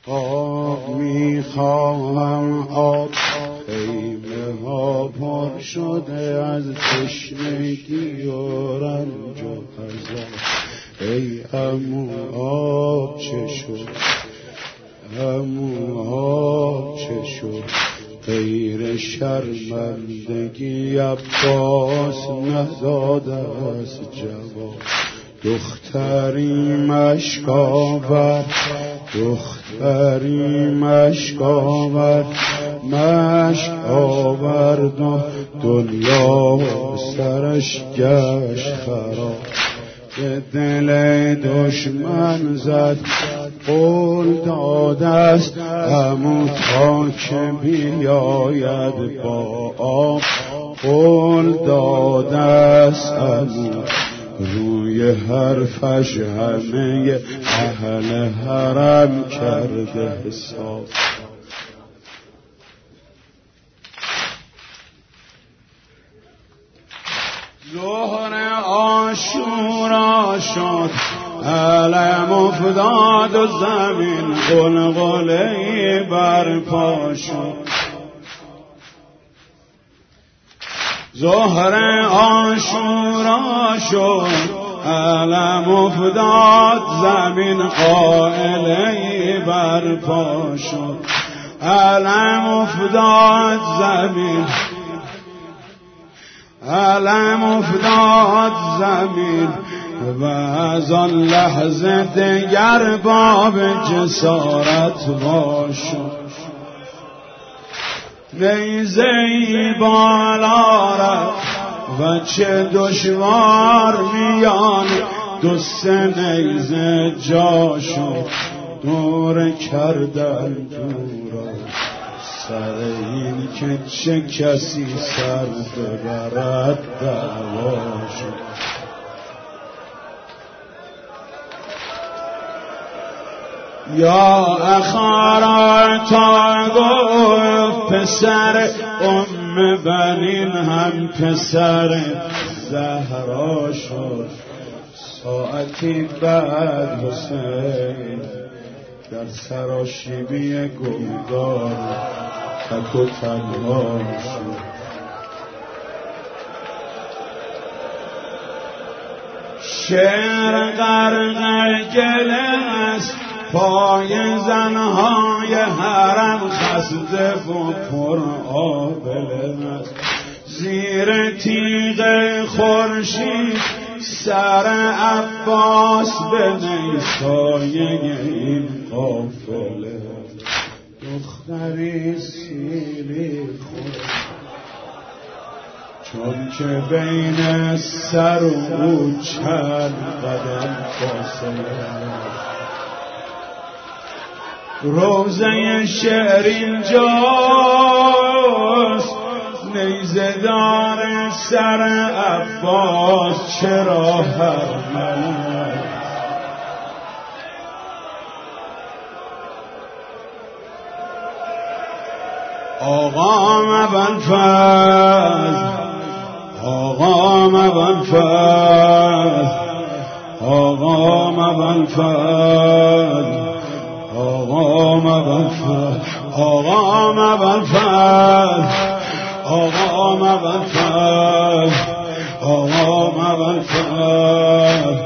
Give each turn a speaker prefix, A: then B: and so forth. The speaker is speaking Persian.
A: آب میخواهم آب، خیمه ها پر شده از تشنگی و رنج و عذاب. ای عمو آب چه شد، عمو آب چه شد؟ غیر شرمندگی عباس نداده است جواب. دختری مشک آورد، دختری مشک آورد، مشک آورد و دنیا سرش گشت خراب. به دل دشمن زد، قول داده است عمو تا که بیاید با آب. قول داده است عمو، روی حرفش همه اهل حرم کرده حساب. ظهر عاشورا شد، علم افتاد و زمین غلغله‌ای برپا شد. ظهر عاشورا شد، علم افتاد زمین قائله‌ای برپا شد. علم افتاد زمین، علم افتاد زمین و از آن لحظه دگر باب جسارت باشد. نیزه‌ای بالا رفت و چه دشوار میان دو سه نیزه جا شد. دور کردن دورا سر این که چه کسی سر ببرد دعوا شد. یا اخارا تا گفت پسر بنین هم پسر زهرا شد. ساعتی بعد حسین در سراشیبی گلدار تک و تنها شد. شعر غرق گله است، پای زنهای حرم خسته و پر آبله است. زیر تیغ خورشید سر عباس به نیسایه این قافله. دختری سیلی خود چون که بین سر و چند قدم فاصله. روزه شعر اینجاست، نیزه دار سر عباس چرا هرمله. آقا ابوالفضل، آقا ابوالفضل، آقا ابوالفضل، آقا ابوالفضل، آقا ابوالفضل، آقا ابوالفضل، آقا ابوالفضل.